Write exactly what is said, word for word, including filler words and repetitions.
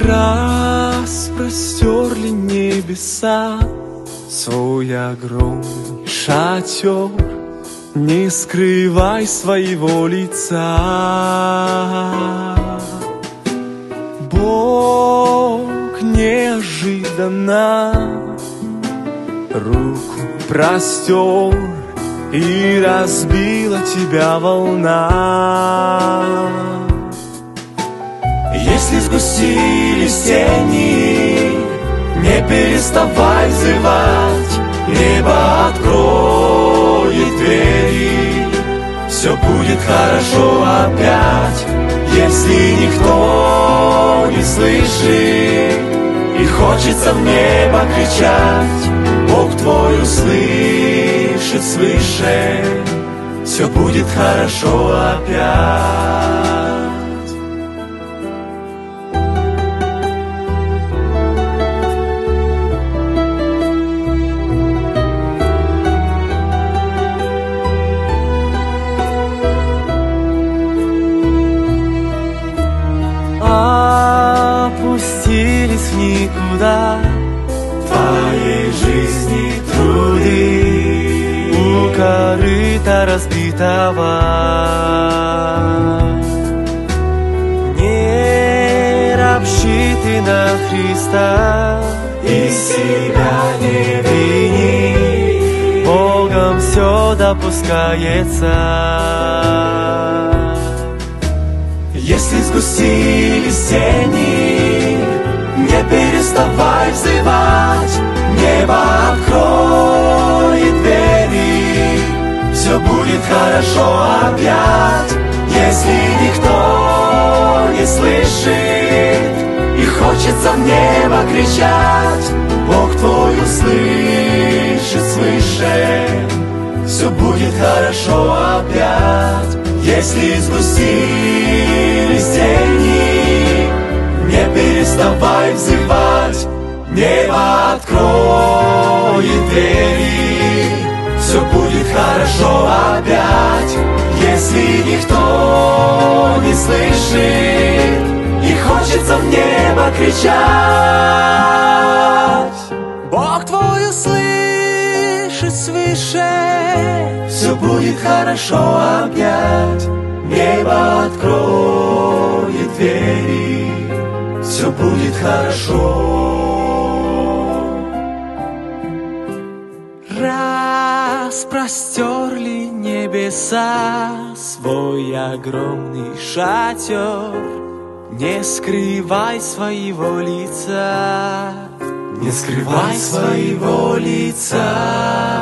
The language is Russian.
Распростерли небеса свой огромный шатер, не скрывай своего лица. Бог неожиданно руку простер, и разбила тебя волна. Если сгустились тени, не переставай взывать, небо откроет двери, все будет хорошо опять. Если никто не слышит и хочется в небо кричать, Бог твой услышит свыше, все будет хорошо опять. Опустились в никуда твоей жизни труды, у корыта разбитого. Не ропщи ты на Христа и себя не вини, Богом все допускается. Если сгустились тени, не переставай взывать, небо откроет двери, все будет хорошо опять. Если никто не слышит и хочется в небо кричать, Бог твой услышит свыше, все будет хорошо опять. Если сгустились тени, не переставай взывать, небо откроет двери, все будет хорошо опять. Если никто не слышит и хочется в небо кричать, Бог твой услышит свыше, все будет хорошо опять. Небо откроет двери, все будет хорошо. Распростерли небеса свой огромный шатер, не скрывай своего лица, не скрывай своего лица.